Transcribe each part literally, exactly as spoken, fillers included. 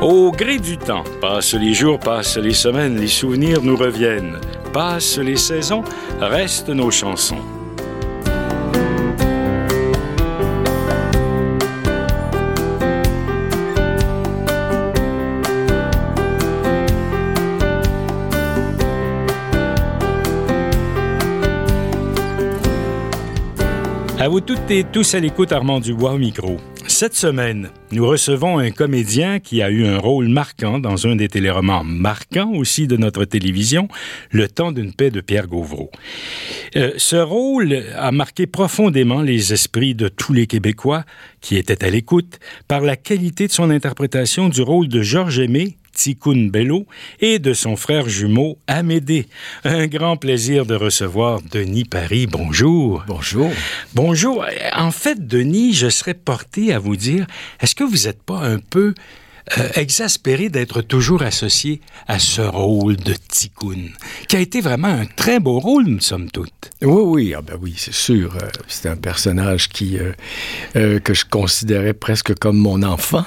Au gré du temps, passent les jours, passent les semaines, les souvenirs nous reviennent. Passent les saisons, restent nos chansons. À vous toutes et tous à l'écoute, Armand Dubois au micro. Cette semaine, nous recevons un comédien qui a eu un rôle marquant dans un des téléromans marquants aussi de notre télévision, Le temps d'une paix de Pierre Gauvreau. Euh, ce rôle a marqué profondément les esprits de tous les Québécois qui étaient à l'écoute par la qualité de son interprétation du rôle de Georges Aimé, Ticoun Bello, et de son frère jumeau Amédée. Un grand plaisir de recevoir Denis Paris. Bonjour. Bonjour. Bonjour. En fait, Denis, je serais porté à vous dire, est-ce que vous n'êtes pas un peu euh, exaspéré d'être toujours associé à ce rôle de Ticoun, qui a été vraiment un très beau rôle, somme toute? Oui, oui, ah ben oui, c'est sûr. Euh, c'est un personnage qui euh, euh, que je considérais presque comme mon enfant.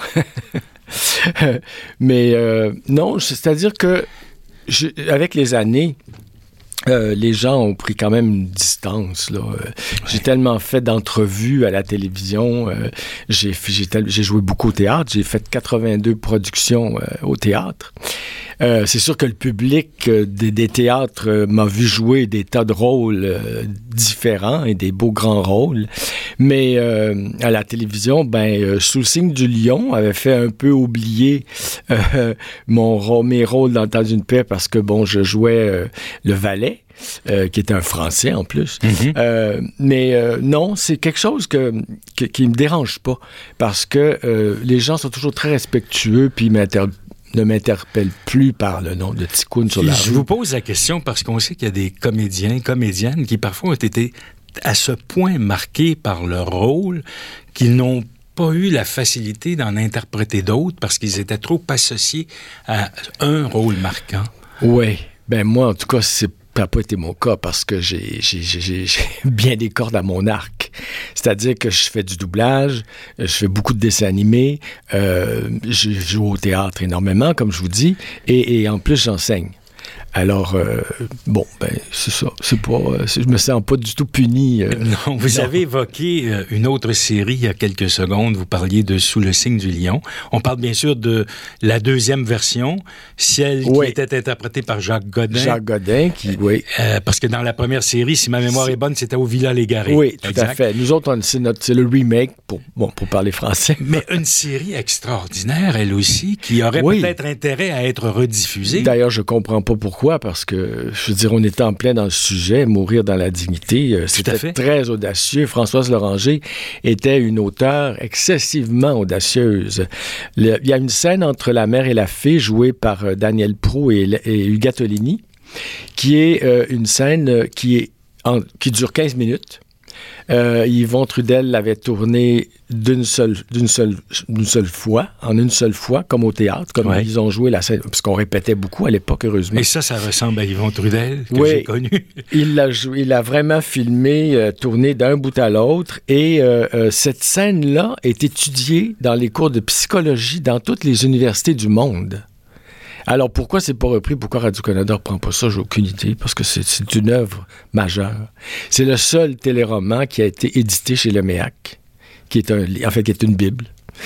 Mais euh, non, c'est-à-dire que je, avec les années, euh, les gens ont pris quand même une distance. Là. Euh, j'ai tellement fait d'entrevues à la télévision. Euh, j'ai, j'ai, tel, j'ai joué beaucoup au théâtre. J'ai fait quatre-vingt-deux productions euh, au théâtre. Euh, c'est sûr que le public euh, des, des théâtres euh, m'a vu jouer des tas de rôles euh, différents et des beaux grands rôles. Mais euh, à la télévision, ben, euh, Sous le signe du lion avait fait un peu oublier euh, mon, mes rôles dans Le temps d'une paix parce que, bon, je jouais euh, le valet. Euh, qui est un Français en plus. Mm-hmm. Euh, mais euh, non, c'est quelque chose que, que, qui ne me dérange pas parce que euh, les gens sont toujours très respectueux puis m'inter- ne m'interpellent plus par le nom de Ticoun sur la rue. Je vous pose la question parce qu'on sait qu'il y a des comédiens, comédiennes qui parfois ont été à ce point marqués par leur rôle qu'ils n'ont pas eu la facilité d'en interpréter d'autres parce qu'ils étaient trop associés à un rôle marquant. Oui. Ben moi, en tout cas, c'est ça n'a pas été mon cas parce que j'ai, j'ai, j'ai, j'ai bien des cordes à mon arc. C'est-à-dire que je fais du doublage, je fais beaucoup de dessins animés, euh, je joue au théâtre énormément, comme je vous dis, et, et en plus, j'enseigne. Alors, euh, bon, ben, c'est ça. C'est pas, euh, c'est, je me sens pas du tout puni. Euh, non, vous non. avez évoqué euh, une autre série il y a quelques secondes. Vous parliez de Sous le signe du lion. On parle bien sûr de la deuxième version, celle oui. qui était interprétée par Jacques Godin. Jacques Godin, qui, oui. Euh, parce que dans la première série, si ma mémoire c'est... est bonne, c'était au Villa Légaré. Oui, tout exact. à fait. Nous autres, on, c'est, notre, c'est le remake, pour, bon, pour parler français. Mais une série extraordinaire, elle aussi, qui aurait oui. peut-être intérêt à être rediffusée. D'ailleurs, je comprends pas pourquoi. Parce que, je veux dire, on était en plein dans le sujet, mourir dans la dignité. Euh, c'était très audacieux. Françoise Loranger était une auteure excessivement audacieuse. Le, il y a une scène entre la mère et la fille jouée par euh, Daniel Proulx et, et Hugues Attolini, qui est euh, une scène qui, est en, qui dure quinze minutes. Euh, Yvon Trudel l'avait tourné d'une seule, d'une seule, d'une seule fois, en une seule fois, comme au théâtre, comme ouais. ils ont joué la scène, parce qu'on répétait beaucoup à l'époque, heureusement. Et ça, ça ressemble à Yvon Trudel, que oui, j'ai connu. il l'a joué, il a vraiment filmé, euh, tourné d'un bout à l'autre, et euh, euh, cette scène-là est étudiée dans les cours de psychologie dans toutes les universités du monde. Alors, pourquoi c'est pas repris? Pourquoi Radio-Canada ne reprend pas ça? J'ai aucune idée, parce que c'est, c'est une œuvre majeure. C'est le seul téléroman qui a été édité chez Le Méac, qui est un, en fait, qui est une Bible.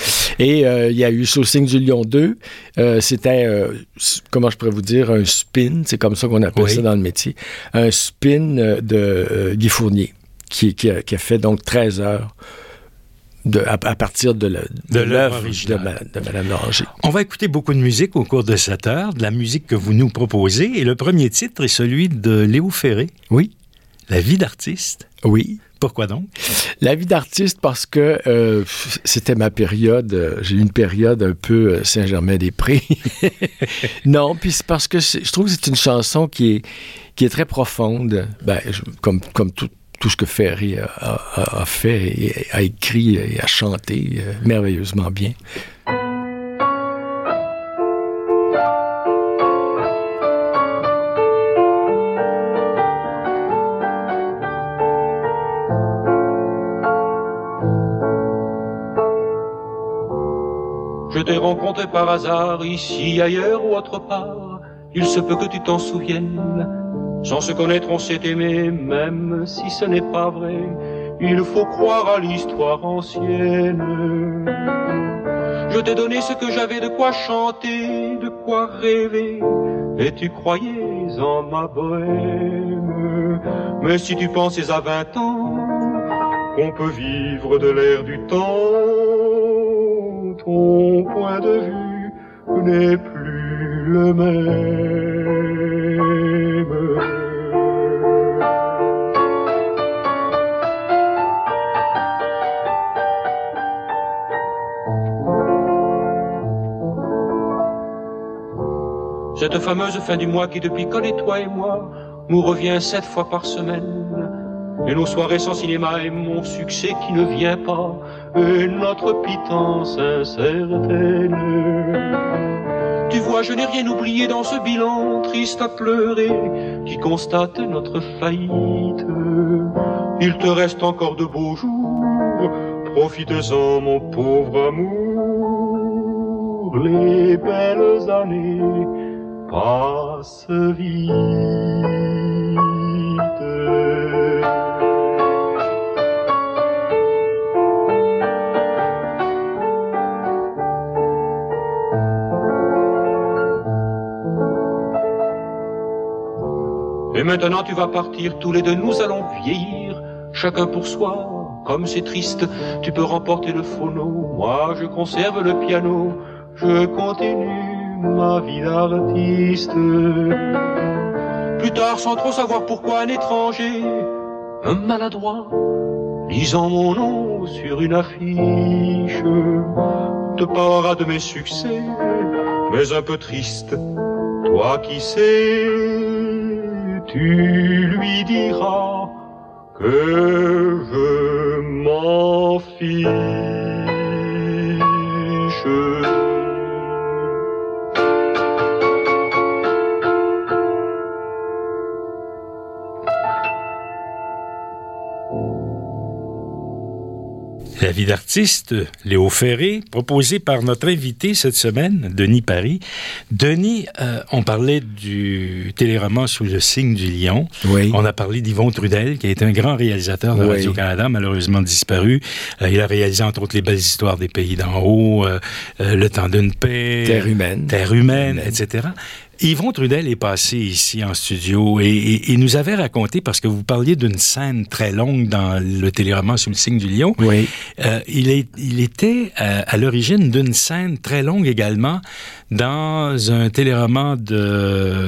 Et euh, il y a eu Sous le signe du lion deux. Euh, c'était, euh, comment je pourrais vous dire, un spin, c'est comme ça qu'on appelle oui. ça dans le métier, un spin de euh, Guy Fournier, qui, qui, a, qui a fait donc treize heures. De, à, à partir de, la, de, de l'œuvre de, ma, de Mme Loranger. On va écouter beaucoup de musique au cours de cette heure, de la musique que vous nous proposez, et le premier titre est celui de Léo Ferré. Oui. La vie d'artiste. Oui. Pourquoi donc? La vie d'artiste parce que euh, c'était ma période, euh, j'ai eu une période un peu euh, Saint-Germain-des-Prés. Non, puis c'est parce que c'est, je trouve que c'est une chanson qui est, qui est très profonde, ben, je, comme, comme tout. Tout ce que Ferré a, a, a fait, et a écrit et a chanté euh, merveilleusement bien. Je t'ai rencontré par hasard, ici, ailleurs ou autre part. Il se peut que tu t'en souviennes. Sans se connaître, on s'est aimé, même si ce n'est pas vrai. Il faut croire à l'histoire ancienne. Je t'ai donné ce que j'avais, de quoi chanter, de quoi rêver. Et tu croyais en ma bohème. Mais si tu pensais à vingt ans qu'on peut vivre de l'air du temps, ton point de vue n'est plus le même. Cette fameuse fin du mois qui depuis connaît toi et moi nous revient sept fois par semaine. Et nos soirées sans cinéma et mon succès qui ne vient pas, et notre pitance incertaine. Tu vois, je n'ai rien oublié dans ce bilan triste à pleurer qui constate notre faillite. Il te reste encore de beaux jours, profite-en mon pauvre amour. Les belles années passent vite. Et maintenant tu vas partir, tous les deux nous allons vieillir, chacun pour soi, comme c'est triste. Tu peux remporter le phono, moi je conserve le piano, je continue ma vie d'artiste. Plus tard, sans trop savoir pourquoi, un étranger, un maladroit, lisant mon nom sur une affiche, te parlera de mes succès, mais un peu triste. Toi qui sais, tu lui diras que je m'en fiche. La vie d'artiste, Léo Ferré, proposé par notre invité cette semaine, Denis Paris. Denis, euh, on parlait du téléroman Sous le signe du lion. Oui. On a parlé d'Yvon Trudel, qui est un grand réalisateur de oui. Radio-Canada, malheureusement disparu. Euh, il a réalisé, entre autres, Les belles histoires des pays d'en haut, euh, euh, Le temps d'une paix, Terre humaine, Terre humaine, et cetera. Yvon Trudel est passé ici en studio et, et, et nous avait raconté, parce que vous parliez d'une scène très longue dans le téléroman Sous le signe du lion, oui. euh, il, est, il était à, à l'origine d'une scène très longue également dans un téléroman de...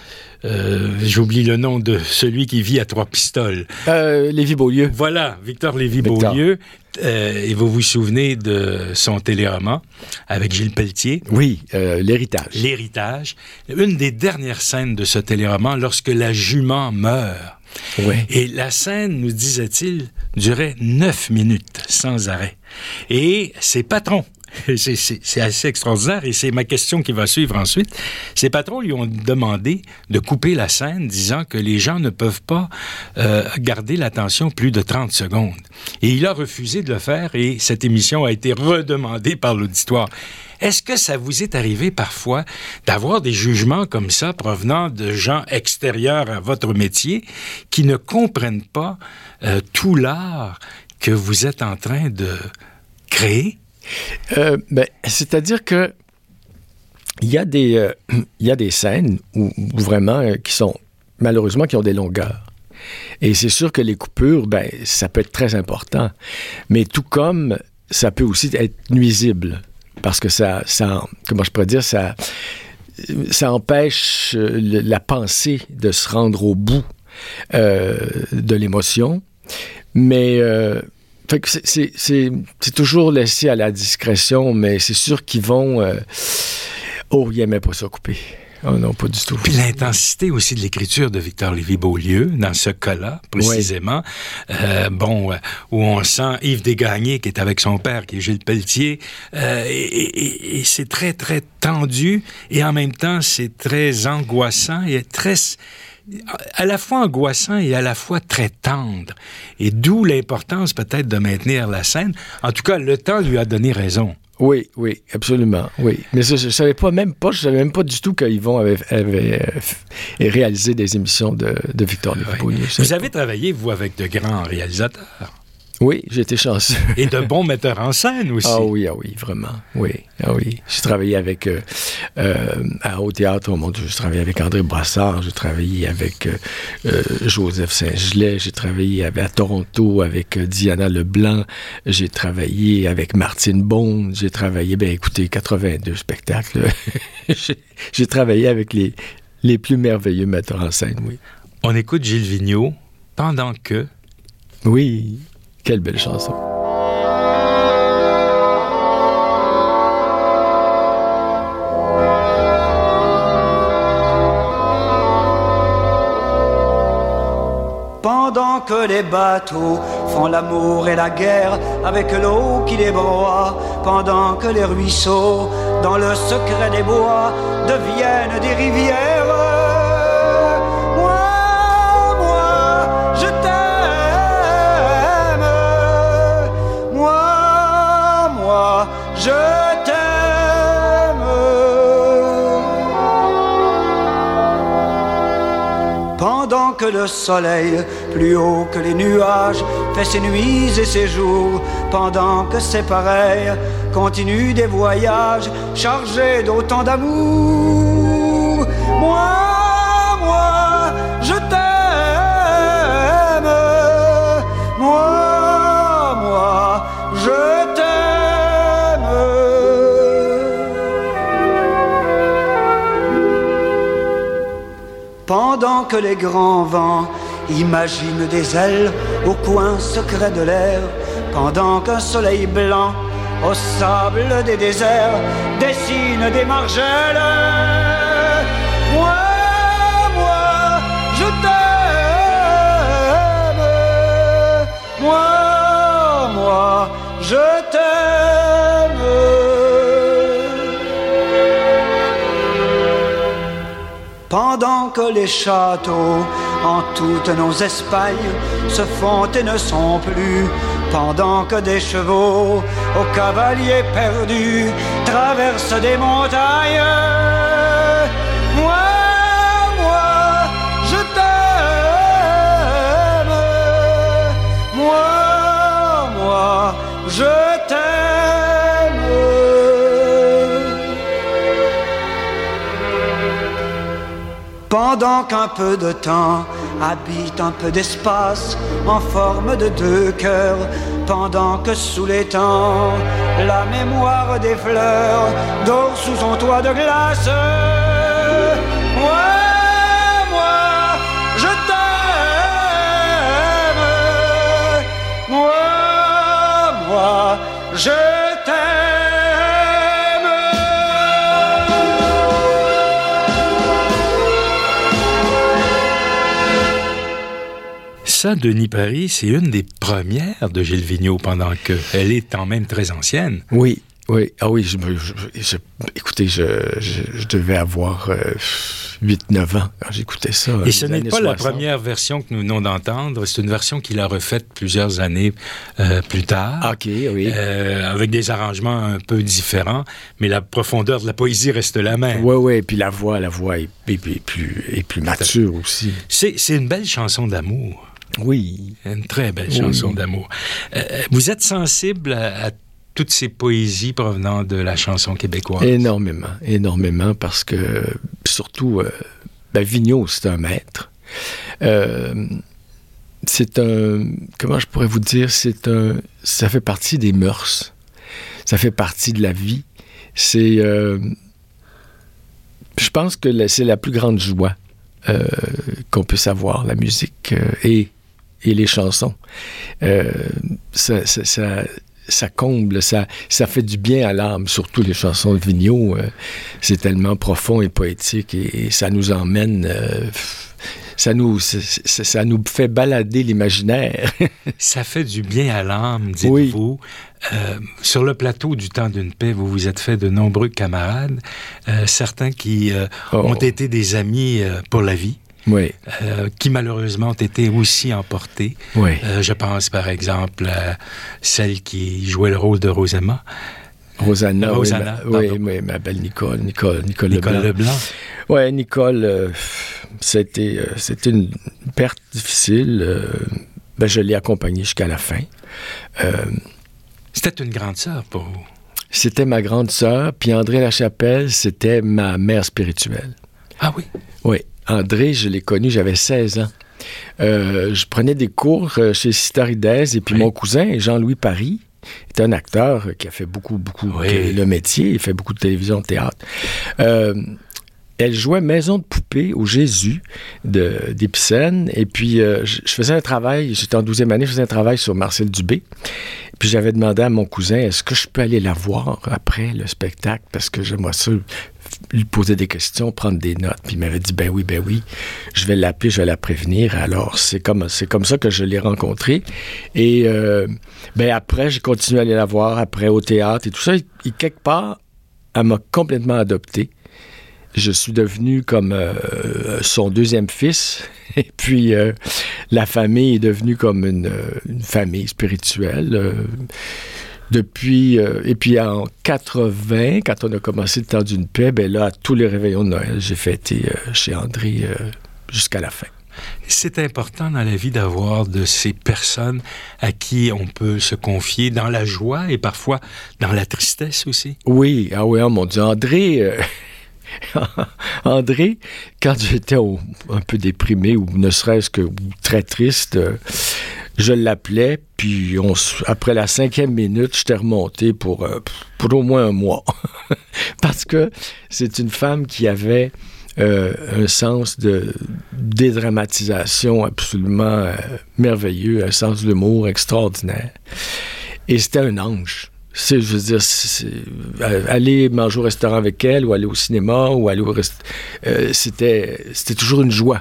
Euh, j'oublie le nom de celui qui vit à Trois-Pistoles. Euh, Lévy-Beaulieu. Voilà, Victor Lévy-Beaulieu. Euh, et vous vous souvenez de son téléroman avec Gilles Pelletier? Oui, euh, L'héritage. L'héritage. Une des dernières scènes de ce téléroman, lorsque la jument meurt. Oui. Et la scène, nous disait-il, durait neuf minutes sans arrêt. Et ses patrons, c'est, c'est, c'est assez extraordinaire, et c'est ma question qui va suivre ensuite. Ses patrons lui ont demandé de couper la scène, disant que les gens ne peuvent pas euh, garder l'attention plus de trente secondes. Et il a refusé de le faire, et cette émission a été redemandée par l'auditoire. Est-ce que ça vous est arrivé parfois d'avoir des jugements comme ça provenant de gens extérieurs à votre métier qui ne comprennent pas euh, tout l'art que vous êtes en train de créer? Euh, ben, c'est-à-dire que il y a des euh, il y a des scènes où, où vraiment euh, qui sont malheureusement qui ont des longueurs. Et c'est sûr que les coupures, ben ça peut être très important, mais tout comme ça peut aussi être nuisible parce que ça ça comment je pourrais dire ça ça empêche euh, la pensée de se rendre au bout euh, de l'émotion, mais euh, fait que c'est, c'est, c'est, c'est toujours laissé à la discrétion, mais c'est sûr qu'ils vont... Euh... Oh, ils n'aimaient pas ça couper. Oh non, pas du tout. Puis l'intensité aussi de l'écriture de Victor Lévy-Beaulieu, dans ce cas-là, précisément, oui. euh, bon, euh, où on sent Yves Desgagnés, qui est avec son père, qui est Gilles Pelletier, euh, et, et, et c'est très, très tendu, et en même temps, c'est très angoissant, et très... à la fois angoissant et à la fois très tendre. Et d'où l'importance peut-être de maintenir la scène. En tout cas, le temps lui a donné raison. Oui, oui, absolument, oui. Mais je ne savais pas même pas, je savais même pas du tout qu'Yvon avait, avait euh, réalisé des émissions de, de Victor Lévy-Beaulieu. Vous avez travaillé, vous, avec de grands réalisateurs. Oui, j'ai été chanceux. Et de bons metteurs en scène aussi. Ah oui, ah oui, vraiment. Oui, ah oui. J'ai travaillé avec, euh, euh, à, au théâtre, oh mon Dieu, j'ai travaillé avec André Brassard, j'ai travaillé avec euh, euh, Joseph Saint-Gelais, j'ai travaillé avec, à Toronto avec euh, Diana Leblanc, j'ai travaillé avec Martine Bond, j'ai travaillé, ben écoutez, quatre-vingt-deux spectacles. j'ai, j'ai travaillé avec les, les plus merveilleux metteurs en scène, oui. On écoute Gilles Vigneault pendant que... Oui. Quelle belle chanson. Pendant que les bateaux font l'amour et la guerre avec l'eau qui les broie, pendant que les ruisseaux, dans le secret des bois, deviennent des rivières, je t'aime. Pendant que le soleil, plus haut que les nuages, fait ses nuits et ses jours, pendant que c'est pareil, continue des voyages chargés d'autant d'amour. Moi, moi, je t'aime. Moi, moi, je t'aime. Pendant que les grands vents imaginent des ailes au coin secret de l'air, pendant qu'un soleil blanc au sable des déserts dessine des margelles, moi, moi, je t'aime. Moi, moi, je t'aime. Pendant que les châteaux en toutes nos Espagnes se font et ne sont plus, pendant que des chevaux aux cavaliers perdus traversent des montagnes, moi, moi, je t'aime. Moi, moi, je t'aime. Pendant qu'un peu de temps habite un peu d'espace en forme de deux cœurs, pendant que sous les temps la mémoire des fleurs dort sous son toit de glace, moi, moi, je t'aime. Moi, moi, je t'aime. Ça, Denis Paris, c'est une des premières de Gilles Vigneault pendant que. Elle est quand même très ancienne. Oui, oui. Ah oui, je, je, je, écoutez, je, je, je devais avoir euh, huit neuf ans quand j'écoutais ça. Et ce n'est pas soixante. La première version que nous venons d'entendre. C'est une version qu'il a refaite plusieurs années euh, plus tard. OK, oui. Euh, avec des arrangements un peu différents, mais la profondeur de la poésie reste la même. Oui, oui. Et puis la voix, la voix est, est, est, plus, est plus mature aussi. C'est, c'est une belle chanson d'amour. Oui. Une très belle chanson oui. d'amour. Euh, vous êtes sensible à, à toutes ces poésies provenant de la chanson québécoise? Énormément, énormément, parce que, surtout, euh, ben, Vigneault, c'est un maître. Euh, c'est un... Comment je pourrais vous dire? C'est un... Ça fait partie des mœurs. Ça fait partie de la vie. C'est... Euh, je pense que la, c'est la plus grande joie euh, qu'on puisse avoir, la musique euh, et... et les chansons. Euh, ça, ça, ça, ça comble, ça, ça fait du bien à l'âme, surtout les chansons de Vigneault. Euh, c'est tellement profond et poétique et, et ça nous emmène... Euh, ça, nous, ça, ça nous fait balader l'imaginaire. Ça fait du bien à l'âme, dites-vous. Oui. Euh, sur le plateau du Temps d'une paix, vous vous êtes fait de nombreux camarades, euh, certains qui euh, oh. ont été des amis euh, pour la vie. Oui. Euh, qui malheureusement ont été aussi emportés. Oui. Euh, je pense par exemple à celle qui jouait le rôle de Rosemma, Rosanna, Rosanna, oui, ma, oui, oui, ma belle Nicole, Nicole, Nicole, Nicole Leblanc. Leblanc. Oui, Nicole, euh, c'était, euh, c'était une perte difficile. Euh, ben, je l'ai accompagnée jusqu'à la fin. Euh, C'était une grande sœur pour vous. C'était ma grande sœur, puis André Lachapelle, c'était ma mère spirituelle. Ah oui? Oui. André, je l'ai connu, j'avais seize ans. Euh, je prenais des cours chez Citarides, et puis oui. Mon cousin, Jean-Louis Paris, est un acteur qui a fait beaucoup, beaucoup oui. le métier, il fait beaucoup de télévision, de théâtre. Euh, elle jouait Maison de poupée au Jésus de, d'Épicène, et puis euh, je, je faisais un travail, j'étais en douzième année, je faisais un travail sur Marcel Dubé, puis j'avais demandé à mon cousin, est-ce que je peux aller la voir après le spectacle, parce que j'aimerais ça lui poser des questions, prendre des notes, puis il m'avait dit, ben oui, ben oui, je vais l'appeler, je vais la prévenir, alors c'est comme, c'est comme ça que je l'ai rencontrée, et euh, ben après, j'ai continué à aller la voir, après au théâtre, et tout ça, et, et quelque part, elle m'a complètement adopté. Je suis devenu comme euh, son deuxième fils. Et puis, euh, la famille est devenue comme une, une famille spirituelle. Euh, depuis... Euh, et puis, en quatre-vingts, quand on a commencé le temps d'une paix, ben là, à tous les réveillons de Noël, j'ai fêté euh, chez André euh, jusqu'à la fin. C'est important dans la vie d'avoir de ces personnes à qui on peut se confier dans la joie et parfois dans la tristesse aussi. Oui, ah oui, oh mon Dieu, André... Euh, André, quand j'étais au, un peu déprimé ou ne serait-ce que très triste, euh, je l'appelais, puis on, après la cinquième minute, j'étais remonté pour, euh, pour au moins un mois. Parce que c'est une femme qui avait euh, un sens de dédramatisation absolument euh, merveilleux, un sens de l'humour extraordinaire. Et c'était un ange. C'est, je veux dire, c'est, aller manger au restaurant avec elle, ou aller au cinéma, ou aller au restaurant, euh, c'était, c'était toujours une joie.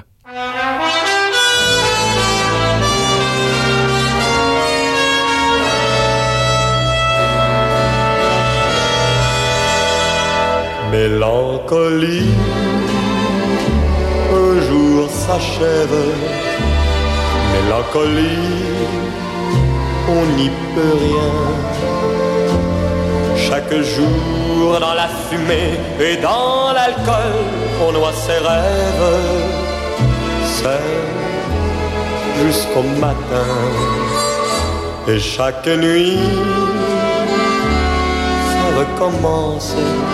Mélancolie, un jour s'achève. Mélancolie, on n'y peut rien. Chaque jour dans la fumée et dans l'alcool, on noie ses rêves, seul jusqu'au matin. Et chaque nuit, ça recommence.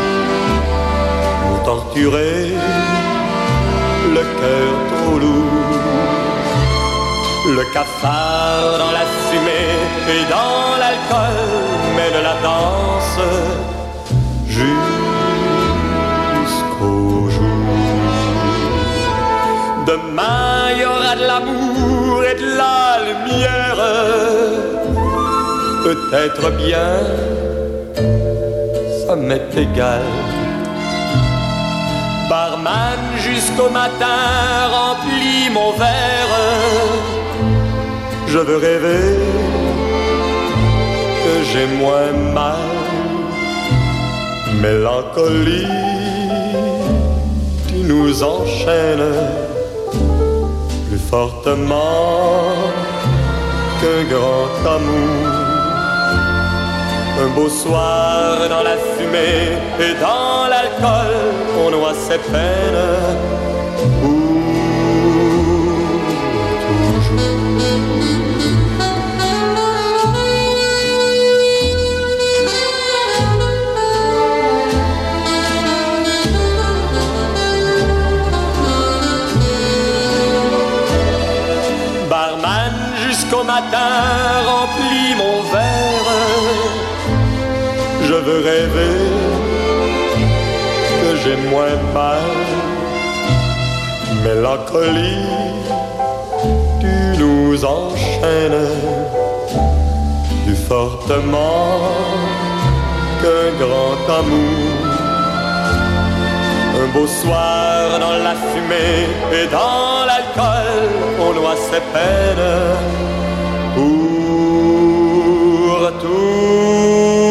Vous torturez le cœur trop lourd. Le cafard dans la fumée et dans l'alcool mène la danse jusqu'au jour. Demain il y aura de l'amour et de la lumière. Peut-être bien, ça m'est égal. Barman jusqu'au matin remplit mon verre. Je veux rêver que j'ai moins mal. Mélancolie, tu nous enchaînes plus fortement qu'un grand amour. Un beau soir dans la fumée et dans l'alcool, on noie ses peines pour toujours. Barman jusqu'au matin remplit mon verre. Je veux rêver que j'ai moins mal. Mélancolie, tu nous enchaînes plus fortement qu'un grand amour. Un beau soir dans la fumée et dans l'alcool, on noie ses peines pour toujours.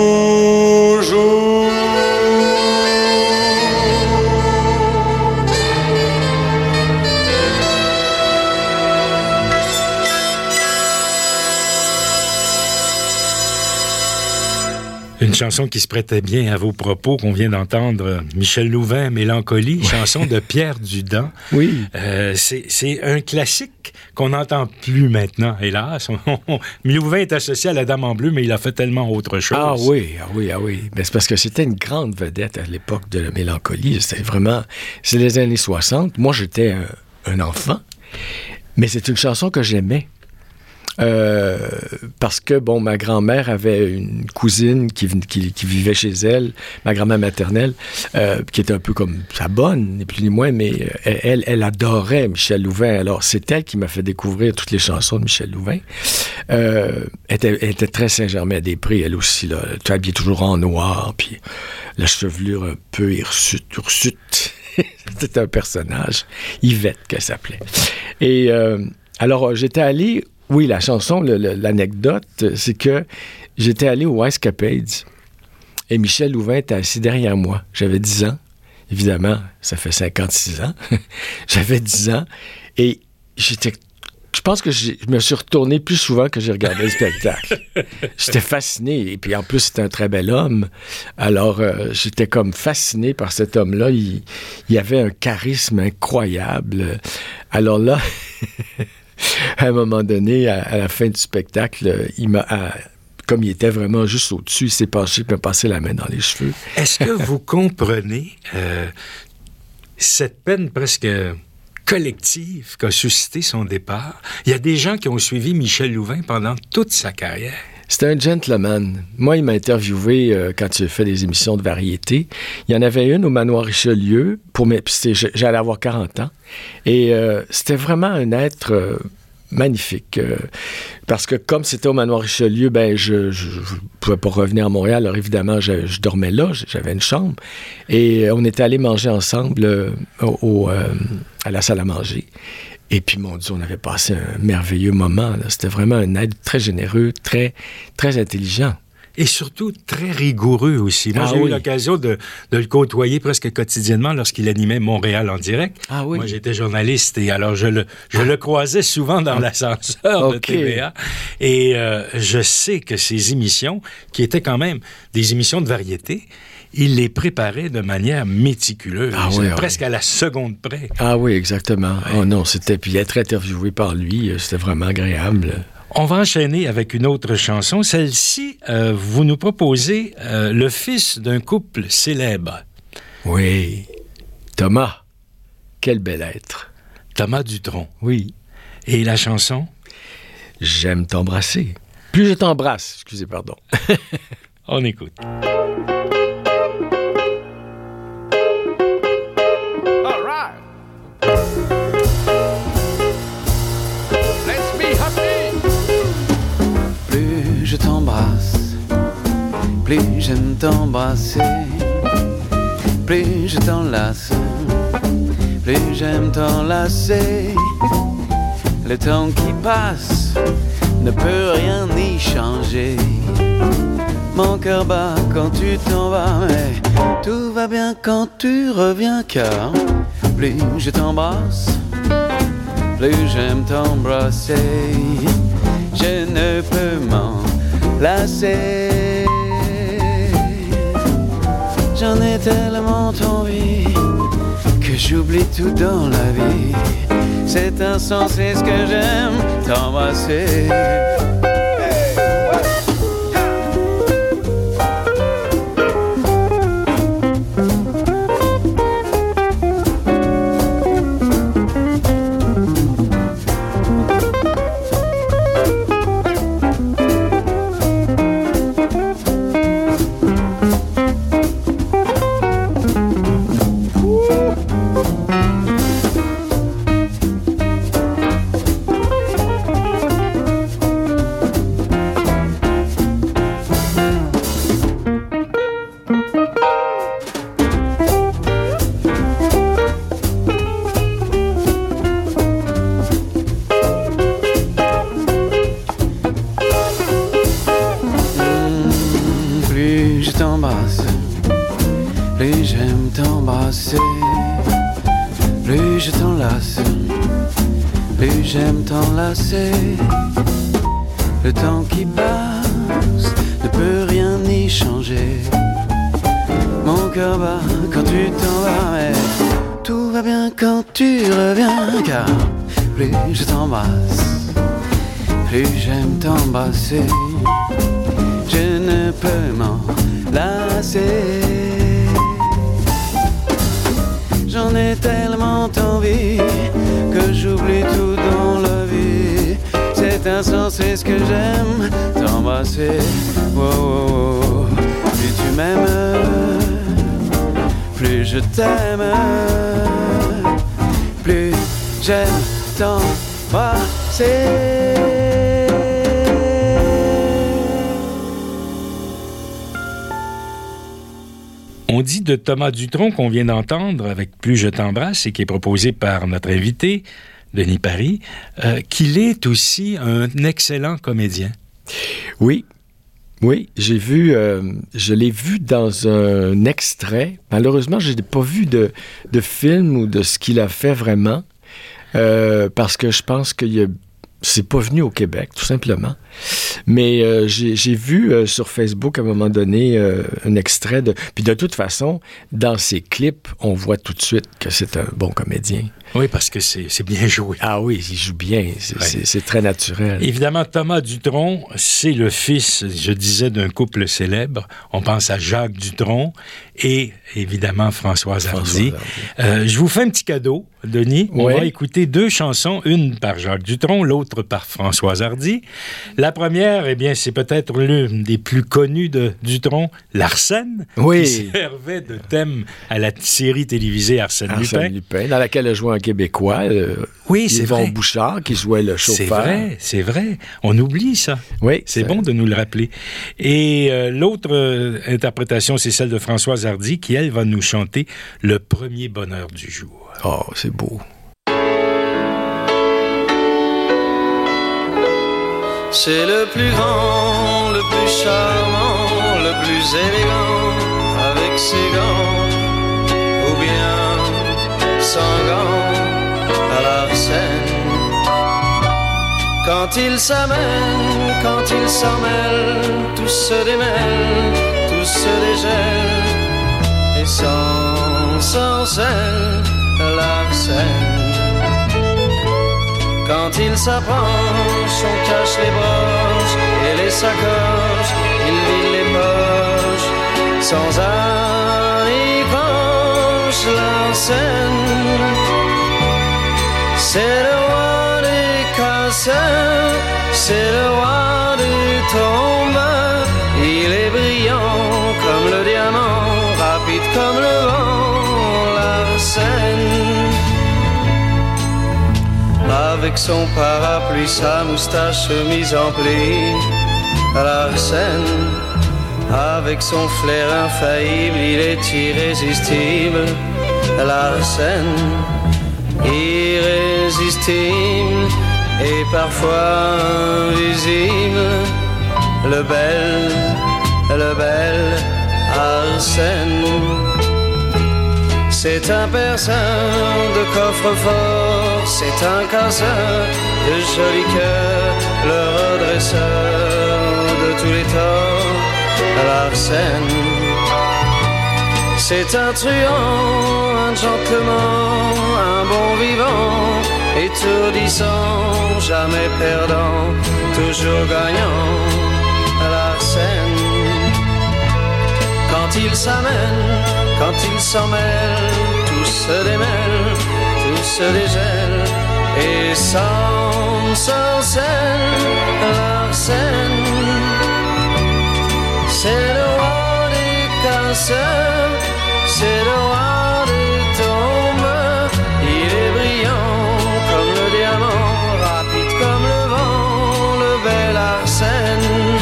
Une chanson qui se prêtait bien à vos propos qu'on vient d'entendre, Michel Louvain, Mélancolie, ouais. Chanson de Pierre Dudon. Oui. Euh, c'est, c'est un classique qu'on n'entend plus maintenant, hélas. Louvain est associé à La Dame en bleu, mais il a fait tellement autre chose. Ah oui, ah oui, ah oui. Mais c'est parce que c'était une grande vedette à l'époque de la Mélancolie. C'était vraiment... C'est les années soixante. Moi, j'étais un, un enfant, mais c'est une chanson que j'aimais. Euh, parce que, bon, ma grand-mère avait une cousine qui, qui, qui vivait chez elle, ma grand-mère maternelle, euh, qui était un peu comme sa bonne, ni plus ni moins, mais elle, elle adorait Michel Louvain. Alors, c'est elle qui m'a fait découvrir toutes les chansons de Michel Louvain. Euh, elle, était, elle était très Saint-Germain-des-Prés, elle aussi, là. Elle habillait toujours en noir, puis la chevelure un peu hirsute, hirsute. C'était un personnage. Yvette, qu'elle s'appelait. Et euh, alors, j'étais allé... Oui, la chanson, le, le, l'anecdote, c'est que j'étais allé au Escapades et Michel Louvain était assis derrière moi. J'avais dix ans. Évidemment, ça fait cinquante-six ans. J'avais dix ans et j'étais... Je pense que je me suis retourné plus souvent que j'ai regardé le spectacle. J'étais fasciné. Et puis, en plus, c'était un très bel homme. Alors, euh, j'étais comme fasciné par cet homme-là. Il, il avait un charisme incroyable. Alors là... À un moment donné, à, à la fin du spectacle, il m'a, à, comme il était vraiment juste au-dessus, il s'est penché et m'a passé la main dans les cheveux. Est-ce que vous comprenez euh, cette peine presque collective qu'a suscité son départ? Il y a des gens qui ont suivi Michel Louvain pendant toute sa carrière. C'était un gentleman. Moi, il m'a interviewé euh, quand il a fait des émissions de variété. Il y en avait une au Manoir Richelieu. Pour mes, j'allais avoir quarante ans. Et euh, c'était vraiment un être euh, magnifique. Euh, parce que comme c'était au Manoir Richelieu, ben, je ne pouvais pas revenir à Montréal. Alors évidemment, je, je dormais là. J'avais une chambre. Et on était allés manger ensemble euh, au, euh, à la salle à manger. Et puis, mon Dieu, on avait passé un merveilleux moment. Là. C'était vraiment un être très généreux, très, très intelligent. Et surtout, très rigoureux aussi. Moi, ah, j'ai oui. eu l'occasion de, de le côtoyer presque quotidiennement lorsqu'il animait Montréal en direct. Ah oui? Moi, j'étais journaliste et alors je le, je ah. le croisais souvent dans l'ascenseur okay. de T V A. Et euh, je sais que ces émissions, qui étaient quand même des émissions de variété, il les préparait de manière méticuleuse, ah oui, presque oui. à la seconde près. Ah oui, exactement. Ouais. Oh non, c'était... Puis être interviewé par lui, c'était vraiment agréable. On va enchaîner avec une autre chanson. Celle-ci, euh, vous nous proposez euh, le fils d'un couple célèbre. Oui. Thomas. Quel bel être. Thomas Dutronc. Oui. Et la chanson? J'aime t'embrasser. Plus je t'embrasse. Excusez, pardon. On écoute. Je t'embrasse, plus j'aime t'embrasser, plus je t'enlace, plus j'aime t'enlacer. Le temps qui passe ne peut rien y changer. Mon cœur bat quand tu t'en vas, mais tout va bien quand tu reviens, car plus je t'embrasse, plus j'aime t'embrasser. Je ne peux m'en lasser. J'en ai tellement envie que j'oublie tout dans la vie. C'est insensé ce que j'aime t'embrasser. Le temps qui passe ne peut rien y changer. changer. Mon cœur bat quand tu t'en vas, mais tout va bien quand tu reviens. Car plus je t'embrasse, plus j'aime t'embrasser. Je ne peux m'en lasser. J'en ai tellement envie que j'oublie tout dans la vie. C'est insensé ce que j'aime, t'embrasser. Oh, oh, oh. Plus tu m'aimes, plus je t'aime, plus j'aime t'embrasser. On dit de Thomas Dutronc qu'on vient d'entendre avec « Plus je t'embrasse » et qui est proposé par notre invité, Denis Paris, euh, qu'il est aussi un excellent comédien. Oui, oui, j'ai vu, euh, je l'ai vu dans un extrait. Malheureusement, je n'ai pas vu de, de film ou de ce qu'il a fait vraiment, euh, parce que je pense qu'il a c'est pas venu au Québec, tout simplement. Mais euh, j'ai, j'ai vu euh, sur Facebook, à un moment donné, euh, un extrait de... Puis de toute façon, dans ses clips, on voit tout de suite que c'est un bon comédien. Oui, parce que c'est, c'est bien joué. Ah oui, il joue bien. C'est, ouais. c'est, c'est très naturel. Évidemment, Thomas Dutronc, c'est le fils, je disais, d'un couple célèbre. On pense à Jacques Dutronc et, évidemment, Françoise Hardy. Euh, je vous fais un petit cadeau, Denis. On ouais. va écouter deux chansons, une par Jacques Dutronc, l'autre par Françoise Hardy. La première, eh bien, c'est peut-être l'une des plus connues de Dutronc, L'Arsène, oui. qui servait de thème à la série télévisée Arsène, Arsène Lupin. Lupin, dans laquelle a joué un Québécois, euh, oui, c'est Yvon vrai. Bouchard, qui jouait le chauffeur. C'est vrai, c'est vrai. On oublie ça. Oui. C'est, c'est bon de nous le rappeler. Et euh, l'autre euh, interprétation, c'est celle de Françoise Hardy, qui, elle, va nous chanter Le premier bonheur du jour. Oh, c'est beau. C'est le plus grand, le plus charmant, le plus élégant, avec ses gants, ou bien sans gants, à l'Arsène. Quand il s'amène, quand il s'en mêle, tout se démêle, tout se dégèle, et sans, sans scène, à l'Arsène. Quand il s'approche, on cache les broches et les sacoches, il vide les poches, sans âme ni penche, L'Arsène. C'est le roi des casseurs, c'est le roi du tombeur. Il est brillant comme le diamant, rapide comme le vent, L'Arsène. Avec son parapluie, sa moustache mise en pli, à L'Arsène. Avec son flair infaillible, il est irrésistible, à L'Arsène. Irrésistible et parfois invisible, le bel, le bel Arsène. C'est un perceur de coffre-fort, c'est un casseur de jolis cœurs, le redresseur de tous les torts, L'Arsène. C'est un truand, un gentleman, un bon vivant, étourdissant, jamais perdant, toujours gagnant, L'Arsène. Quand il s'amène, quand il s'en mêle, tout se démêle, tout se dégèle, et sans, sans scène, L'Arsène. C'est le roi des casseurs, c'est le roi des tombeurs. Il est brillant comme le diamant, rapide comme le vent, le bel Arsène.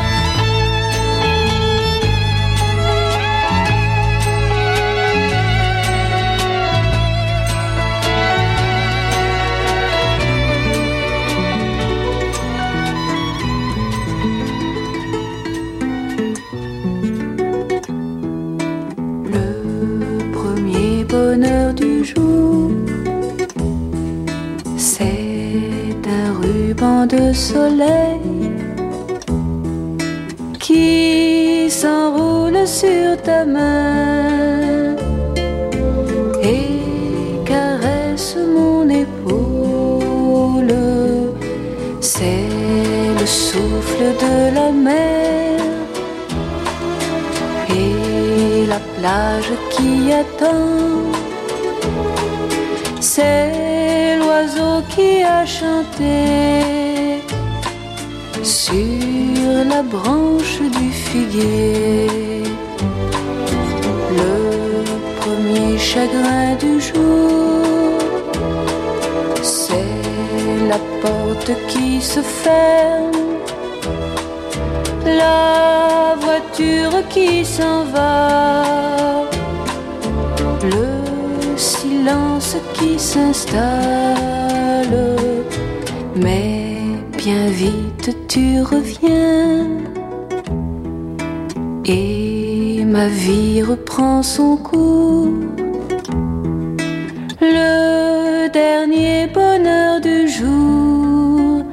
Bonheur du jour, c'est un ruban de soleil qui s'enroule sur ta main et caresse mon épaule. C'est le souffle de la mer et la plage qui attend. C'est l'oiseau qui a chanté sur la branche du figuier. Le premier chagrin du jour, c'est la porte qui se ferme, la voiture qui s'en va, le silence qui s'installe. Mais bien vite tu reviens et ma vie reprend son cours. Le dernier bonheur du jour,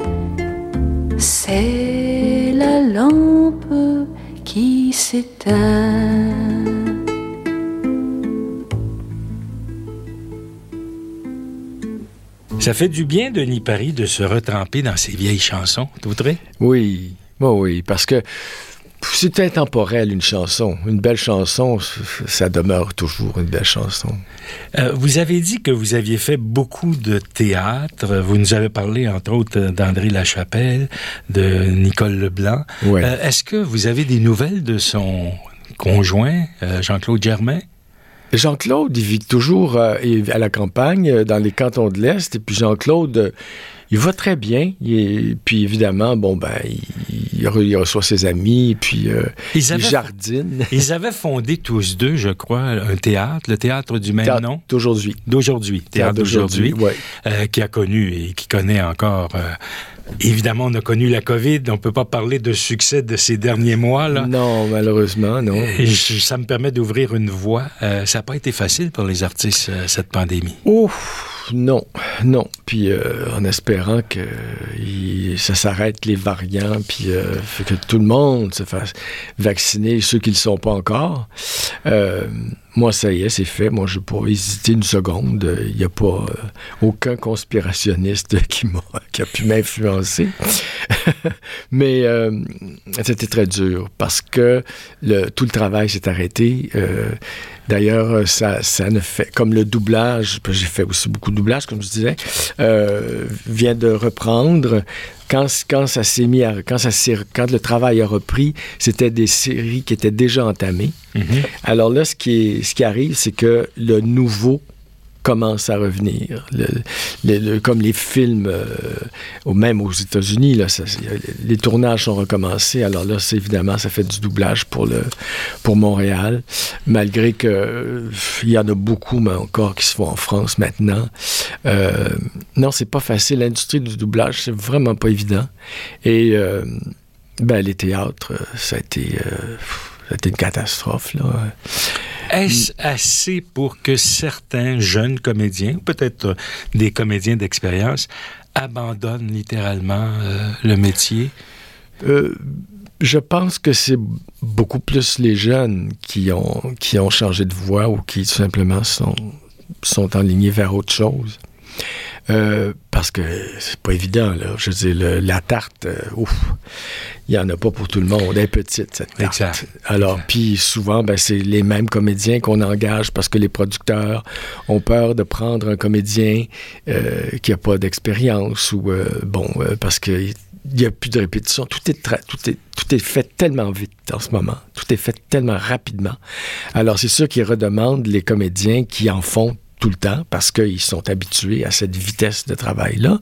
c'est la lampe qui s'éteint. Ça fait du bien, Denis Paris, de se retremper dans ces vieilles chansons, tu voudrais? Oui, oh oui, parce que c'est intemporel, une chanson. Une belle chanson, ça demeure toujours une belle chanson. Euh, vous avez dit que vous aviez fait beaucoup de théâtre. Vous nous avez parlé, entre autres, d'André Lachapelle, de Nicole Leblanc. Ouais. Euh, est-ce que vous avez des nouvelles de son conjoint, euh, Jean-Claude Germain? Jean-Claude, il vit toujours euh, à la campagne, euh, dans les cantons de l'Est. Et puis Jean-Claude, euh, il va très bien. Il est, puis évidemment, bon, ben, il, il, re, il reçoit ses amis, puis euh, ils avaient, il jardine. Ils avaient fondé tous deux, je crois, un théâtre, le théâtre du même théâtre nom. D'aujourd'hui. D'aujourd'hui. Théâtre, théâtre d'aujourd'hui, d'aujourd'hui ouais. euh, qui a connu et qui connaît encore... Euh, Évidemment, on a connu la COVID. On ne peut pas parler de succès de ces derniers mois, là. Non, malheureusement, non. Et je, ça me permet d'ouvrir une voie. Euh, ça n'a pas été facile pour les artistes, euh, cette pandémie. Ouf, non, non. Puis euh, en espérant que il, ça s'arrête, les variants, puis euh, que tout le monde se fasse vacciner, ceux qui ne le sont pas encore. Euh, Moi, ça y est, c'est fait. Moi, je n'ai pas hésité une seconde. Il n'y a pas euh, aucun conspirationniste qui, m'a, qui a pu m'influencer. Mais euh, c'était très dur parce que le, tout le travail s'est arrêté. Euh, d'ailleurs, ça, ça ne fait... Comme le doublage, j'ai fait aussi beaucoup de doublage, comme je disais, euh, vient de reprendre... Quand, quand ça s'est mis à, quand ça s'est, quand le travail a repris, c'était des séries qui étaient déjà entamées. Mm-hmm. Alors là, ce qui est, ce qui arrive, c'est que le nouveau commence à revenir. Le, le, le, comme les films, euh, même aux États-Unis, là, ça, les tournages sont recommencés. Alors là, c'est évidemment, ça fait du doublage pour le pour Montréal, malgré que euh, il y en a beaucoup, mais encore qui se font en France maintenant. Euh, non, c'est pas facile. L'industrie du doublage, c'est vraiment pas évident. Et euh, ben les théâtres, ça a été euh, ça a été une catastrophe, là. Est-ce assez pour que certains jeunes comédiens, peut-être des comédiens d'expérience, abandonnent littéralement euh, le métier? Euh, je pense que c'est beaucoup plus les jeunes qui ont, qui ont changé de voie ou qui tout simplement sont, sont enlignés vers autre chose. Euh, parce que c'est pas évident, là. Je veux dire, le, la tarte, euh, ouf, il y en a pas pour tout le monde. Elle est petite, cette tarte. Exact. Alors, puis souvent, ben, c'est les mêmes comédiens qu'on engage parce que les producteurs ont peur de prendre un comédien euh, qui a pas d'expérience ou, euh, bon, euh, parce que il n'y a plus de répétition. Tout est, tra- tout, est, tout est fait tellement vite en ce moment. Tout est fait tellement rapidement. Alors, c'est sûr qu'ils redemandent les comédiens qui en font tout le temps parce qu'ils sont habitués à cette vitesse de travail-là.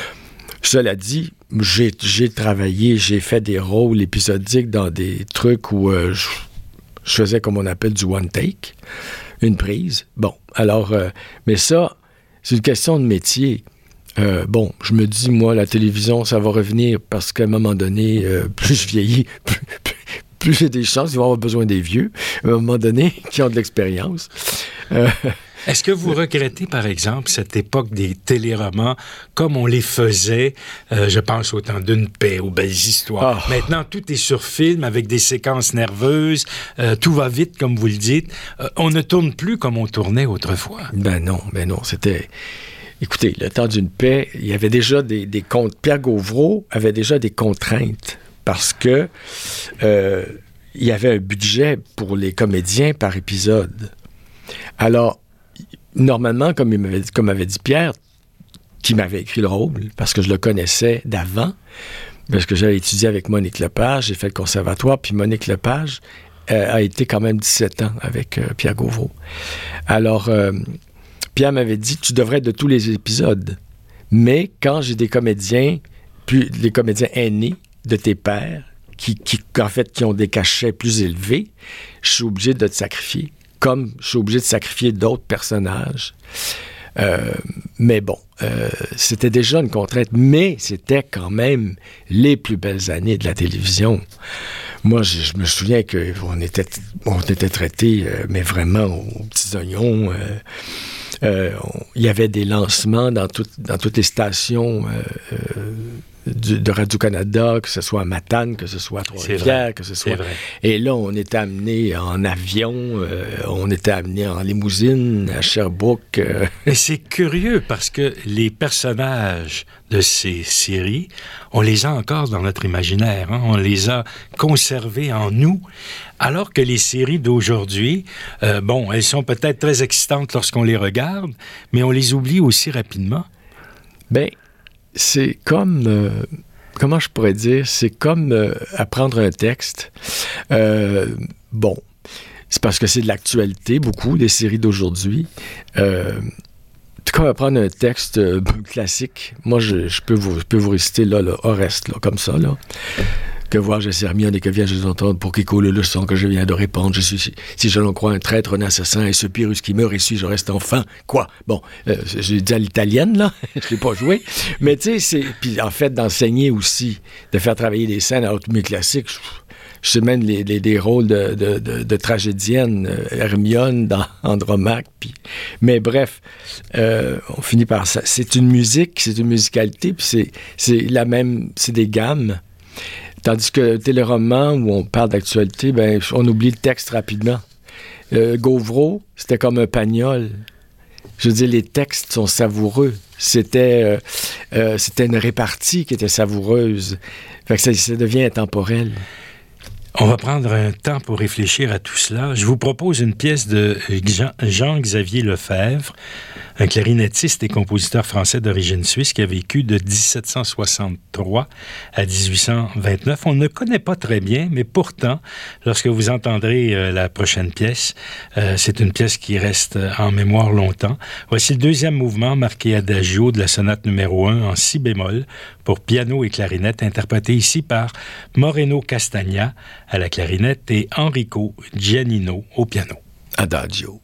Cela dit, j'ai, j'ai travaillé, j'ai fait des rôles épisodiques dans des trucs où euh, je, je faisais comme on appelle du one take, une prise. Bon, alors, euh, mais ça, c'est une question de métier. Euh, bon, je me dis, moi, la télévision, ça va revenir parce qu'à un moment donné, euh, plus je vieillis, plus, plus, plus j'ai des chances, ils vont avoir besoin des vieux, à un moment donné, qui ont de l'expérience. Euh, Est-ce que vous regrettez, par exemple, cette époque des téléromans comme on les faisait, euh, je pense au temps d'une paix, aux belles histoires. Oh. Maintenant, tout est sur film avec des séquences nerveuses, euh, tout va vite, comme vous le dites. Euh, on ne tourne plus comme on tournait autrefois. Ben non, ben non, c'était... Écoutez, le temps d'une paix, il y avait déjà des, des comptes. Pierre Gauvreau avait déjà des contraintes parce que euh, il y avait un budget pour les comédiens par épisode. Alors, normalement, comme, il m'avait, comme avait dit Pierre, qui m'avait écrit le rôle, parce que je le connaissais d'avant, parce que j'avais étudié avec Monique Lepage, j'ai fait le conservatoire, puis Monique Lepage euh, a été quand même dix-sept ans avec euh, Pierre Gauvreau. Alors, euh, Pierre m'avait dit, tu devrais être de tous les épisodes. Mais quand j'ai des comédiens, puis les comédiens aînés de tes pairs, qui, qui, en fait, qui ont des cachets plus élevés, je suis obligé de te sacrifier, comme je suis obligé de sacrifier d'autres personnages. Euh, mais bon, euh, c'était déjà une contrainte, mais c'était quand même les plus belles années de la télévision. Moi, je, je me souviens qu'on était, on était traités, euh, mais vraiment aux petits oignons. Euh, euh, il y avait des lancements dans, tout, dans toutes les stations euh, euh, du, de Radio-Canada, que ce soit à Matane, que ce soit à Trois-Rivières, que ce soit... Et là, on était amené en avion, euh, on était amené en limousine à Sherbrooke. Euh. Et c'est curieux parce que les personnages de ces séries, on les a encore dans notre imaginaire, hein? On les a conservés en nous, alors que les séries d'aujourd'hui, euh, bon, elles sont peut-être très excitantes lorsqu'on les regarde, mais on les oublie aussi rapidement. Bien, c'est comme... Euh, comment je pourrais dire? C'est comme euh, apprendre un texte. Euh, bon, c'est parce que c'est de l'actualité, beaucoup, des séries d'aujourd'hui. Euh, c'est comme apprendre un texte euh, classique. Moi, je, je, peux vous, je peux vous réciter là, là, Oreste, là, comme ça, là. Que vois-je, Hermione, et que viens-je entendre pour qui coule le sang que je viens de répandre. Je suis, si, si je l'en crois, un traître, un assassin, et ce Pyrrhus qui meurt, et si je reste enfin, quoi? Bon, euh, j'ai dit à l'italienne, là, je l'ai pas joué, mais tu sais, c'est... Puis en fait, d'enseigner aussi, de faire travailler des scènes à haute musique classique, je, je sais même les, les, les rôles de, de, de, de tragédienne, euh, Hermione dans Andromaque, puis... Mais bref, euh, on finit par ça. C'est une musique, c'est une musicalité, puis c'est, c'est la même... C'est des gammes. Tandis que le téléroman, où on parle d'actualité, ben, on oublie le texte rapidement. Euh, Gauvreau, c'était comme un pagnol. Je veux dire, les textes sont savoureux. C'était, euh, euh, c'était une répartie qui était savoureuse. Fait que ça, ça devient intemporel. On va prendre un temps pour réfléchir à tout cela. Je vous propose une pièce de Jean, Jean-Xavier Lefebvre, un clarinettiste et compositeur français d'origine suisse qui a vécu de dix-sept cent soixante-trois à dix-huit cent vingt-neuf. On ne le connaît pas très bien, mais pourtant, lorsque vous entendrez euh, la prochaine pièce, euh, c'est une pièce qui reste en mémoire longtemps. Voici le deuxième mouvement marqué Adagio de la sonate numéro un en si bémol pour piano et clarinette, interprété ici par Moreno Castagna à la clarinette et Enrico Giannino au piano. Adagio.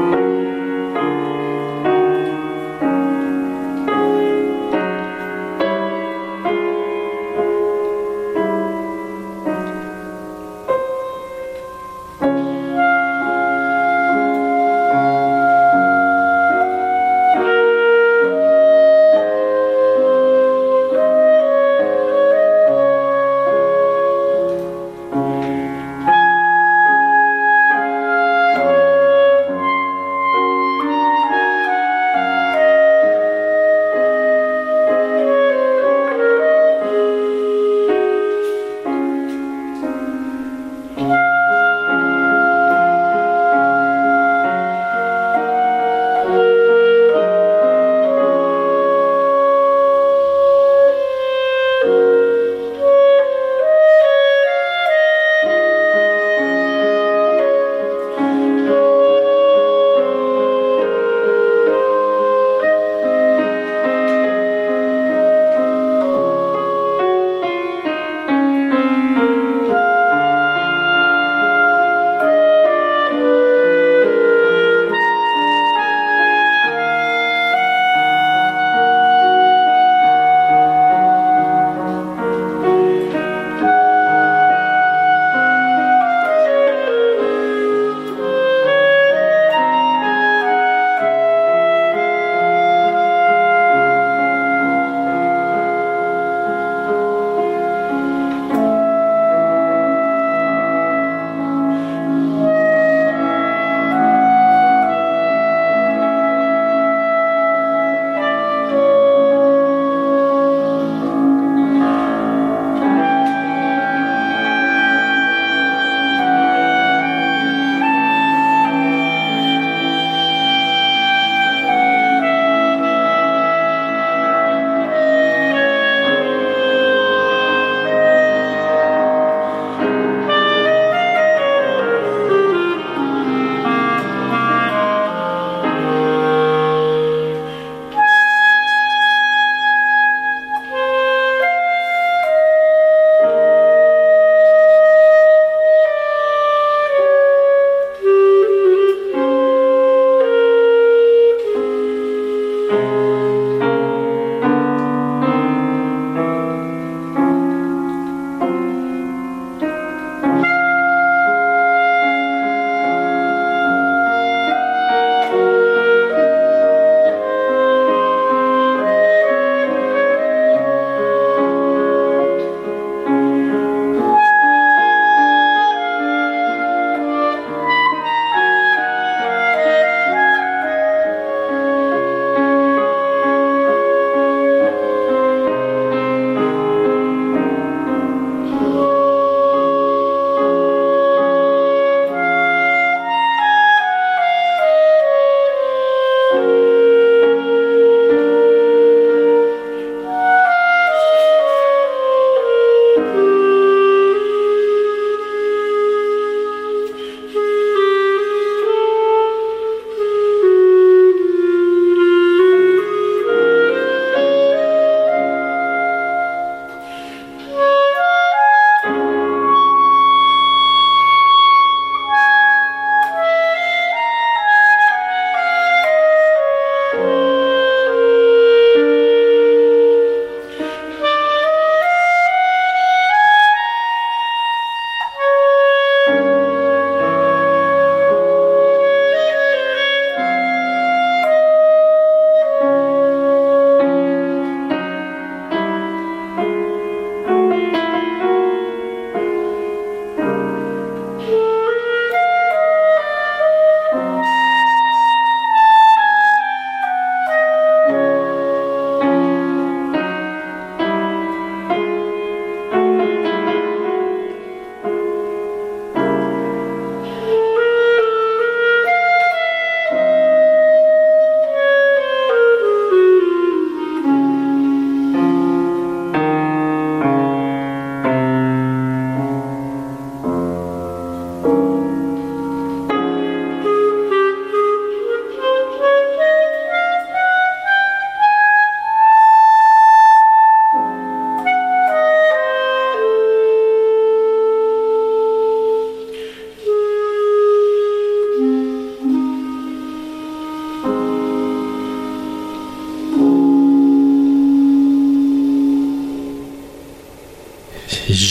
Thank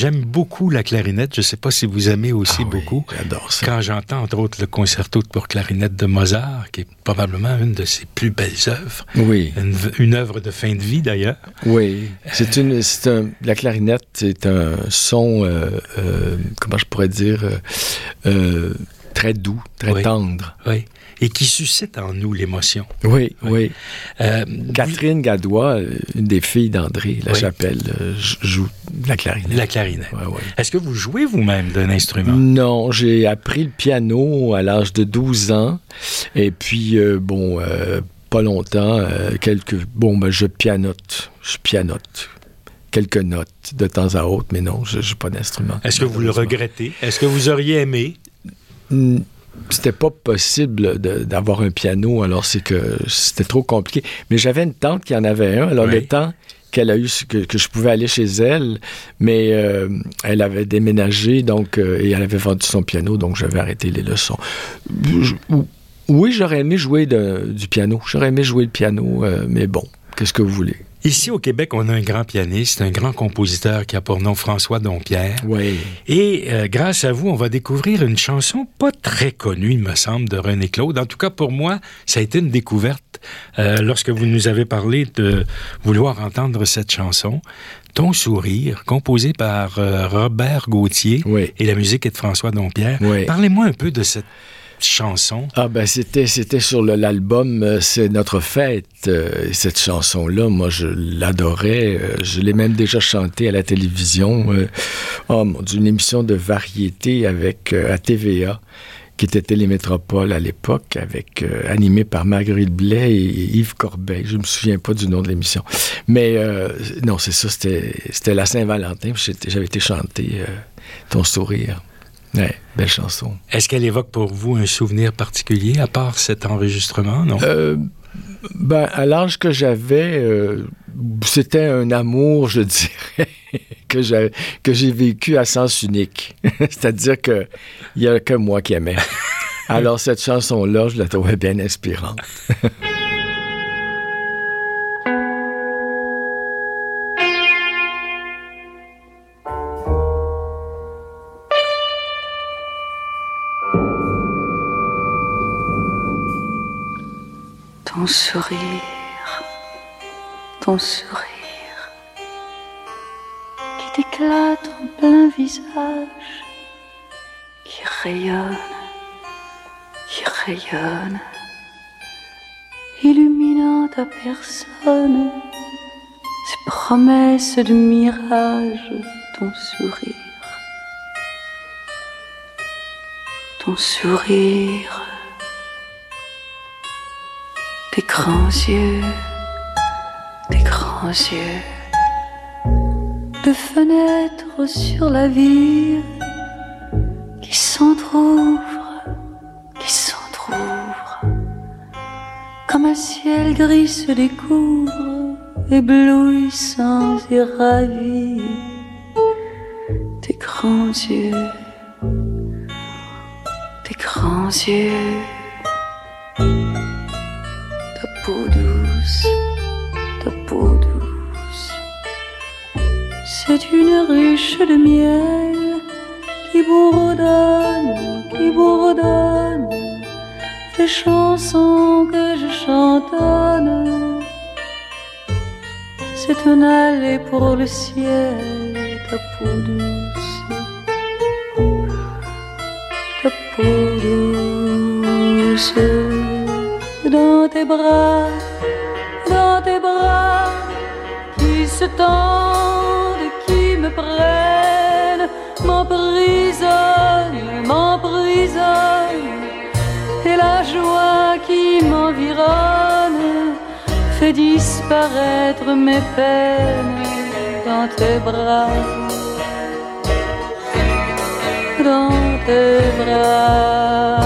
j'aime beaucoup la clarinette. Je ne sais pas si vous aimez aussi ah oui, beaucoup. J'adore ça. Quand j'entends, entre autres, le concerto pour clarinette de Mozart, qui est probablement une de ses plus belles œuvres. Oui. Une, une œuvre de fin de vie, d'ailleurs. Oui. C'est une, c'est un, la clarinette, c'est un son, euh, euh, comment je pourrais dire, euh, euh, très doux, très oui. tendre. Oui. Et qui suscite en nous l'émotion. Oui, oui. oui. Euh, Catherine vous... Gadois, une des filles d'André Lachapelle, oui. joue la clarinette. La clarinette. Ouais, ouais. Est-ce que vous jouez vous-même d'un instrument? Non, j'ai appris le piano à l'âge de douze ans. Et puis, euh, bon, euh, pas longtemps, euh, quelques... Bon, ben, je pianote. Je pianote. Quelques notes de temps à autre, mais non, je n'ai pas d'instrument. Est-ce que vous le regrettez? Est-ce que vous auriez aimé? Mm. C'était pas possible de, d'avoir un piano, alors c'est que c'était trop compliqué. Mais j'avais une tante qui en avait un, alors oui. le temps qu'elle a eu, que, que je pouvais aller chez elle, mais euh, elle avait déménagé, donc, euh, et elle avait vendu son piano, donc j'avais arrêté les leçons. Je, oui, j'aurais aimé jouer de, du piano, j'aurais aimé jouer le piano, euh, mais bon, qu'est-ce que vous voulez? Ici, au Québec, on a un grand pianiste, un grand compositeur qui a pour nom François Dompierre. Oui. Et euh, grâce à vous, on va découvrir une chanson pas très connue, il me semble, de René Claude. En tout cas, pour moi, ça a été une découverte euh, lorsque vous nous avez parlé de vouloir entendre cette chanson. Ton sourire, composé par euh, Robert Gauthier, oui. et la musique est de François Dompierre. Oui. Parlez-moi un peu de cette chanson. Ah ben c'était c'était sur le, l'album euh, C'est notre fête. Euh, cette chanson-là, moi je l'adorais. Euh, je l'ai même déjà chantée à la télévision. Euh, oh mon Dieu, une émission de variété avec euh, à T V A, qui était Télémétropole à l'époque, avec euh, animée par Marguerite Blais et, et Yves Corbeil. Je me souviens pas du nom de l'émission. Mais euh, non, c'est ça, c'était, c'était la Saint-Valentin. J'avais été chanter euh, Ton sourire. Ouais, belle chanson. Est-ce qu'elle évoque pour vous un souvenir particulier, à part cet enregistrement, non? Euh, ben, à l'âge que j'avais, euh, c'était un amour, je dirais, que, j'ai, que j'ai vécu à sens unique. C'est-à-dire qu'il n'y a que moi qui aimais. Alors, cette chanson-là, je la trouvais bien inspirante. Ton sourire, ton sourire, qui t'éclate en plein visage, qui rayonne, qui rayonne, illuminant ta personne, ces promesses de mirage, ton sourire, ton sourire. Tes grands yeux, tes grands yeux, de fenêtres sur la ville, qui s'entr'ouvrent, qui s'entr'ouvrent, comme un ciel gris se découvre, éblouissant et ravi. Tes grands yeux, tes grands yeux. Ta peau douce, ta peau douce, c'est une ruche de miel qui bourdonne, qui bourdonne, des chansons que je chantonne. C'est un aller pour le ciel, ta peau douce, ta peau douce. Dans tes bras, dans tes bras, qui se tendent, qui me prennent, m'emprisonnent, m'emprisonnent, et la joie qui m'environne fait disparaître mes peines dans tes bras, dans tes bras.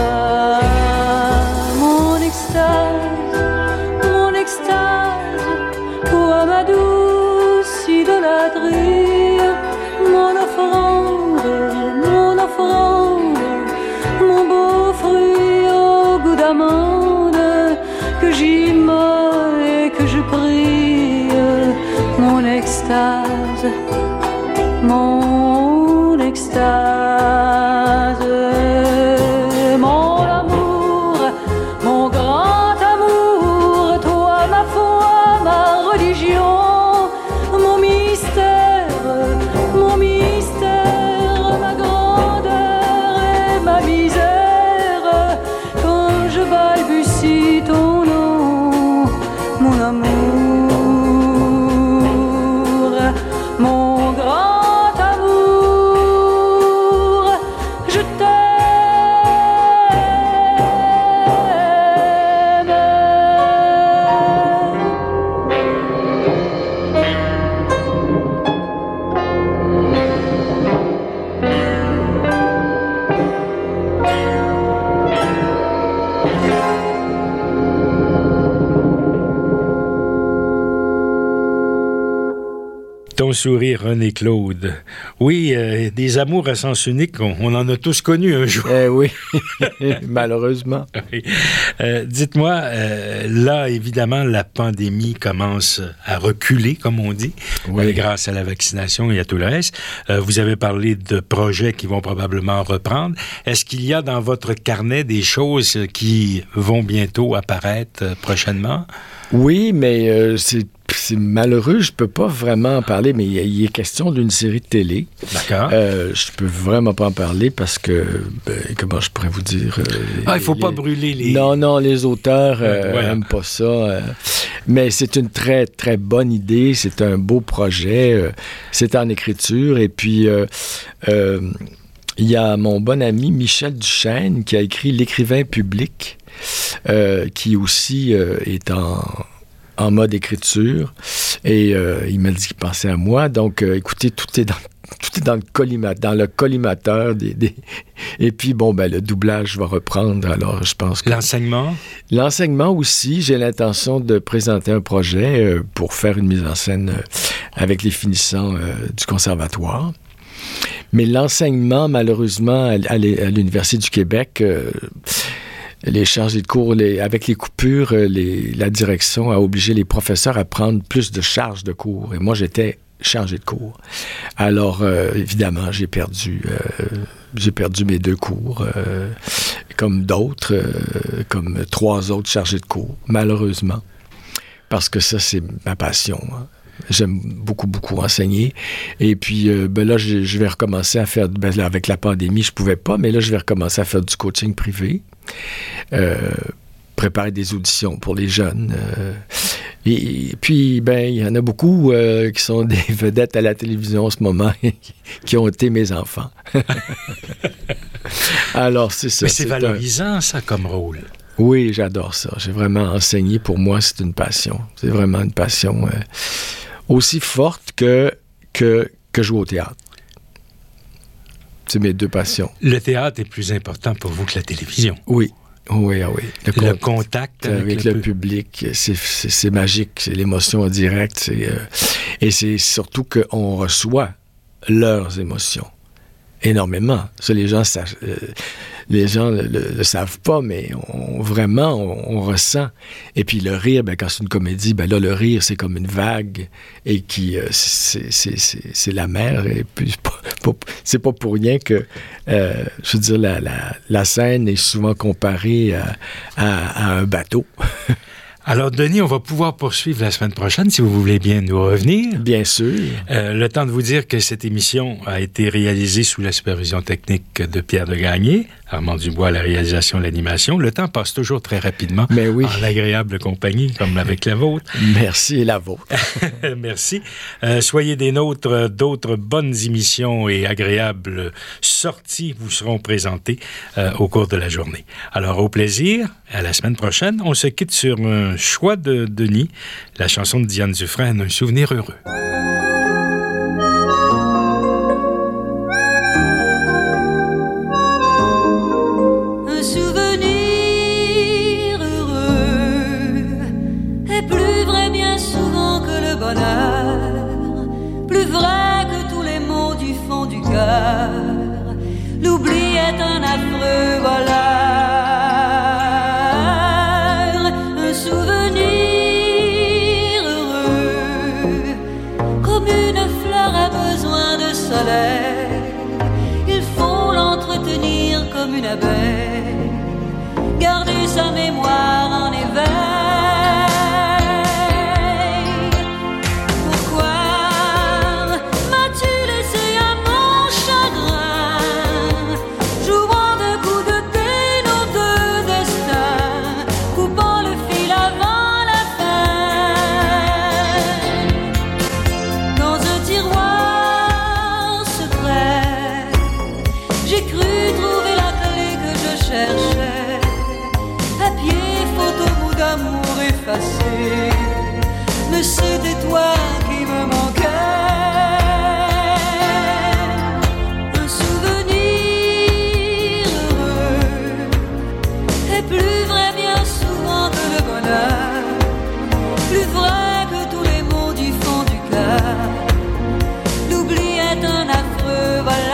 Mon extase, toi ma douce idolâtrie, mon offrande, mon offrande, mon beau fruit au goût d'amande, que j'immole et que je prie, mon extase, mon mon grand amour, je t'aime. Ton sourire, René Claude. Oui, euh, des amours à sens unique, on, on en a tous connu un jour. Eh oui, malheureusement. Oui. Euh, dites-moi, euh, là, évidemment, la pandémie commence à reculer, comme on dit, oui. euh, grâce à la vaccination et à tout le reste. Euh, vous avez parlé de projets qui vont probablement reprendre. Est-ce qu'il y a dans votre carnet des choses qui vont bientôt apparaître euh, prochainement? Oui, mais euh, c'est C'est malheureux, je peux pas vraiment en parler, mais il est question d'une série de télé. D'accord. Euh, je peux vraiment pas en parler parce que, ben, comment je pourrais vous dire... Euh, ah, il faut les, pas brûler les... Non, non, les auteurs euh, voilà. aiment pas ça. Euh, mais c'est une très, très bonne idée. C'est un beau projet. Euh, c'est en écriture. Et puis, euh, euh, il y a mon bon ami Michel Duchesne qui a écrit L'écrivain public, euh, qui aussi euh, est en... en mode écriture, et euh, il m'a dit qu'il pensait à moi. Donc, euh, écoutez, tout est dans, tout est dans le collimateur, dans le collimateur des, des... Et puis, bon, ben, le doublage va reprendre, alors je pense que... L'enseignement? L'enseignement aussi, j'ai l'intention de présenter un projet euh, pour faire une mise en scène euh, avec les finissants euh, du conservatoire. Mais l'enseignement, malheureusement, à, à l'Université du Québec... Euh, les chargés de cours, les, avec les coupures, les, la direction a obligé les professeurs à prendre plus de charges de cours. Et moi, j'étais chargé de cours. Alors, euh, évidemment, j'ai perdu, euh, j'ai perdu mes deux cours, euh, comme d'autres, euh, comme trois autres chargés de cours, malheureusement. Parce que ça, c'est ma passion. Hein. J'aime beaucoup, beaucoup enseigner. Et puis, euh, ben là, je, je vais recommencer à faire... Ben là, avec la pandémie, je pouvais pas, mais là, je vais recommencer à faire du coaching privé. Euh, préparer des auditions pour les jeunes. Euh, et, et puis, ben, il y en a beaucoup euh, qui sont des vedettes à la télévision en ce moment qui ont été mes enfants. Alors, c'est ça. Mais c'est, c'est valorisant, un... ça, comme rôle. Oui, j'adore ça. J'ai vraiment enseigné. Pour moi, c'est une passion. C'est vraiment une passion euh, aussi forte que, que, que jouer au théâtre. C'est mes deux passions. Le théâtre est plus important pour vous que la télévision. Oui, oui, ah oui. Le, le contact, contact avec, avec le, le public, c'est, c'est, c'est magique. C'est l'émotion en direct. C'est, euh, et c'est surtout qu'on reçoit leurs émotions. Énormément. Ça, les gens savent, euh, les gens le, le, le savent pas, mais on, vraiment, on, on ressent. Et puis le rire, ben, quand c'est une comédie, ben là, le rire, c'est comme une vague et qui, euh, c'est, c'est, c'est, c'est la mer. Et puis, c'est pas, pas, c'est pas pour rien que, euh, je veux dire, la, la, la scène est souvent comparée à, à, à un bateau. Alors, Denis, on va pouvoir poursuivre la semaine prochaine, si vous voulez bien nous revenir. Bien sûr. Euh, le temps de vous dire que cette émission a été réalisée sous la supervision technique de Pierre de Gagné, Armand Dubois à la réalisation, l'animation. Le temps passe toujours très rapidement. Mais oui. En agréable compagnie, comme avec la vôtre. Merci, et la vôtre. Merci. Euh, soyez des nôtres. D'autres bonnes émissions et agréables sorties vous seront présentées euh, au cours de la journée. Alors, au plaisir. À la semaine prochaine. On se quitte sur un choix de Denis, la chanson de Diane Dufresne, Un souvenir heureux. Un souvenir heureux est plus vrai bien souvent que le bonheur, plus vrai que tous les mots du fond du cœur. L'oubli est un affreux voleur. Il faut l'entretenir comme une abeille, garder sa mémoire en éveil. Pourquoi m'as-tu laissé à mon chagrin, jouant de coups de c'était toi qui me manquais. Un souvenir heureux est plus vrai bien souvent que le bonheur, plus vrai que tous les mots du fond du cœur. L'oubli est un affreux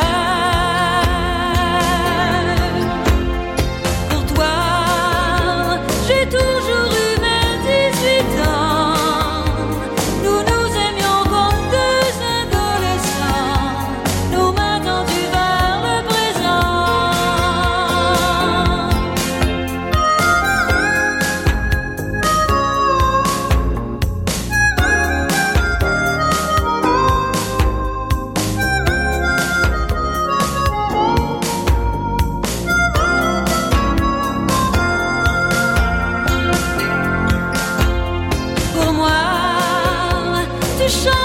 voleur. Pour toi, j'ai toujours eu mes dix-huit ans. Nous nous aimions comme deux adolescents, nos mains tendues vers le présent. Pour moi, tu chantes